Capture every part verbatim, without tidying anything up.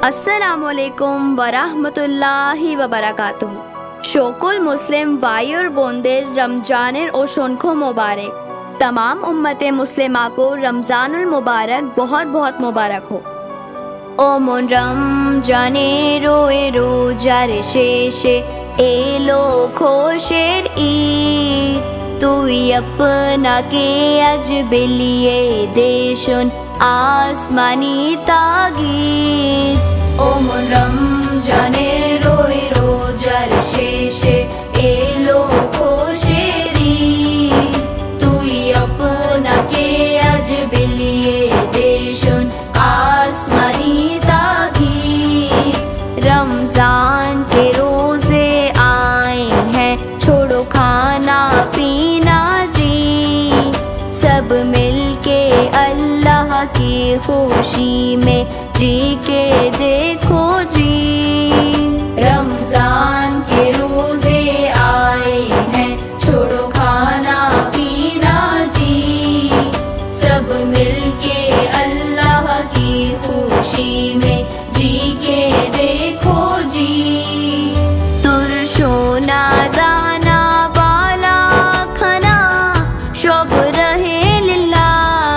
আসসালামুয়ালাইকুম ওয়ারাহমাতুল্লাহি ওয়াবারাকাতুহু। সকল মুসলিম ভাইয়ের বোনদের রমজানের অসংখ্য মোবারক। तमाम उम्मते मुस्लिमा को रमजानुल मुबारक बहुत बहुत मुबारक हो। ओ मन रमजाने रोए रोजार शेषे एलो खुशेर ईद, तुई अपना के अज बिलिए देशुन आसमानी तागीद। ओ मन रमजाने रोए रोजार शेषे एलो खुशेर ईद, तुई अपना के अज बिलिए देशुन आसमानी तागीद। रमजान के रोजे आए हैं, छोड़ो खाना पीना जी, सब मिलके अल्लाह की खुशी में जी के देखो जी। रमजान के रोजे आए हैं, छोड़ो खाना पीना जी, सब मिलके अल्लाह की खुशी में जी के देखो जी। तुरशोना दाना बाला खाना शब रहे लिल्ला,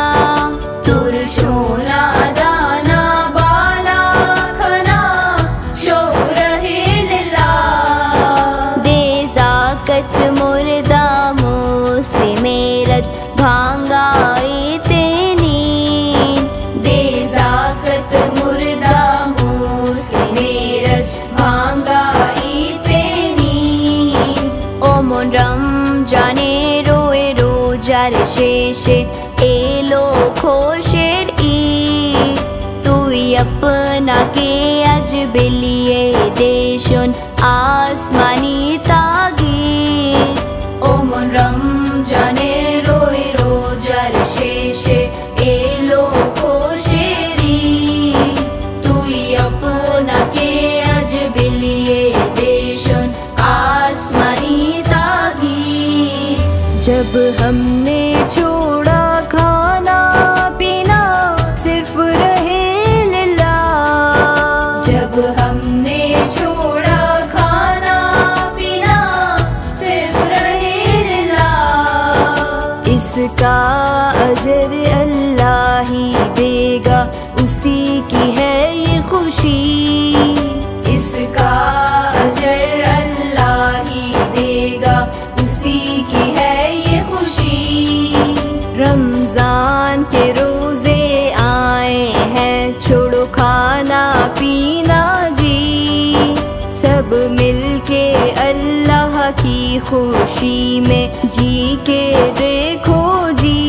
तुरशोना दाना बाला खाना शब रहे लिल्ला। दे ज़ाकत मुर्दा मुस्लिमेरज भांगाई तेनी, दे ज़ाकत मुर्दा मुस्लिमेरज भांगाई तेनी। ओ मन रमजाने रोए रोजार शेषे एलो खुशेर ईद, तुई अपना के अज बिलिए देशुन आसमानी तागीद। ओ मन रमजाने रोए रोजार शेषे एलो खुशेर ईद, तुई अपना के अज बिलिए देशुन आसमानी तागीद। जब हमने छोड़ा खाना पीना सिर्फ रहे लिल्ला, जब हमने छोड़ा खाना पीना सिर्फ रहे लिल्ला, इसका अजर अल्लाह ही देगा, उसी की है ये खुशी, इसका अजर अल्लाह ही देगा, उसी की है ये खुशी। रमजान के रोजे आए हैं, छोड़ो खाना पीना जी, सब मिलके अल्लाह की खुशी में जी के देखो जी।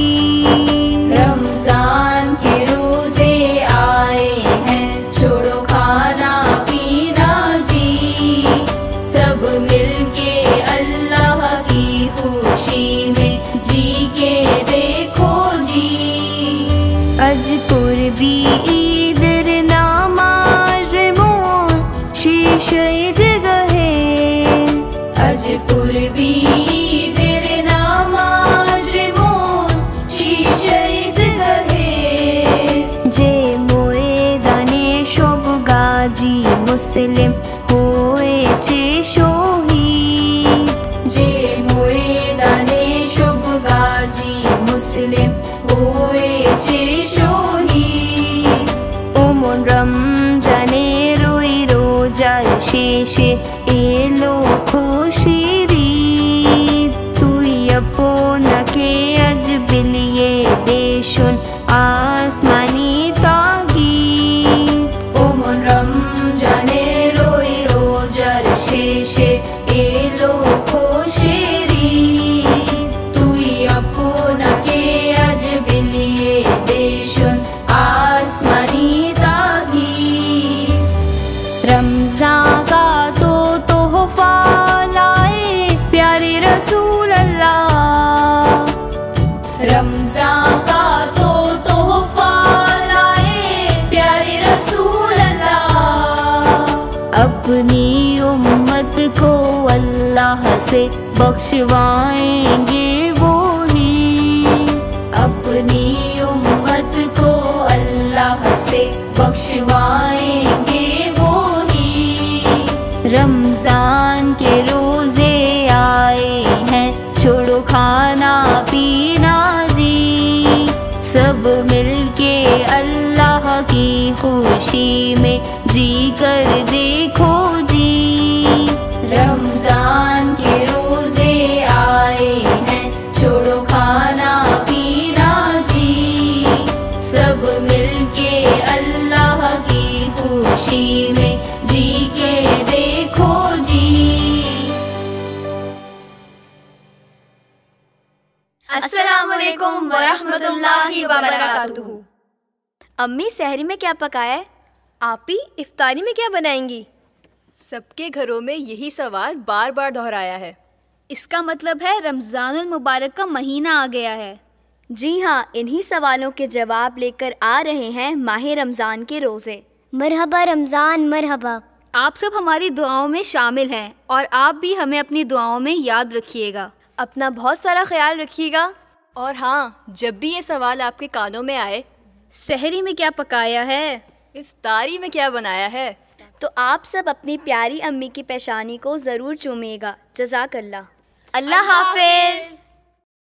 रमजान के रोजे आए हैं, छोड़ो खाना पीना जी, सब मिलके अल्लाह की खुशी में जी के देखो जी। अज कुर्बी ईदर नामाज मोन शीशे जगहे, अज कुर्बी ईदर नामाज मोन शीशे जगहे। जे मोए दाने शब गाजी मुस्लिम হয়েছে শহীদ, যে ময়দানে সব গাজী মুসলিম হয়েছে শহীদ। ও মন রমজানে রোই রোজার শেষে এলো খুশির ঈদ, তুই আপনাকে আজ বিলিয়ে দেশুন আসমানি তাগীদ। ও মন রমজানে রোই রোজার শেষে এলো খুশির ঈদ, তুই আপনাকে আজ বিলিয়ে দেশুন आसमानी तागीद। रमजान का तो तोहफा लाए प्यारे रसूल अल्लाह, रमजान का तो तोहफा लाए प्यारे रसूल अल्लाह। अपनी उम्मत को अल्लाह से बख्शवाएंगे वो ही, अपनी उम्मत को अल्लाह से बख्शवाएंगे खाना पीना जी। सब मिलके अल्लाह की खुशी में जी कर देखो जी। रमजान के रोजे आए हैं, छोड़ो खाना पीना जी। सब मिलके अल्लाह की खुशी में जी के देखो जी। अस्सलामुअलैकुम वरहमतुल्लाहि वबरकातुहू। अम्मी, सहरी में क्या पकाया है? आपी, इफ्तारी में क्या बनाएंगी? सबके घरों में यही सवाल बार बार दोहराया है। इसका मतलब है रमज़ानुल मुबारक का महीना आ गया है। जी हाँ, इन्हीं सवालों के जवाब लेकर आ रहे हैं माह रमज़ान के रोज़े। मरहबा रमज़ान, मरहबा। आप सब हमारी दुआओं में शामिल हैं और आप भी हमें अपनी दुआओं में याद रखिएगा। अपना बहुत सारा ख्याल रखिएगा। और हाँ, जब भी ये सवाल आपके कानों में आए, सहरी में क्या पकाया है, इफ्तारी में क्या बनाया है, तो आप सब अपनी प्यारी अम्मी की पेशानी को ज़रूर चूमिएगा। जज़ाकल्लाह। अल्लाह हाफ़िज़।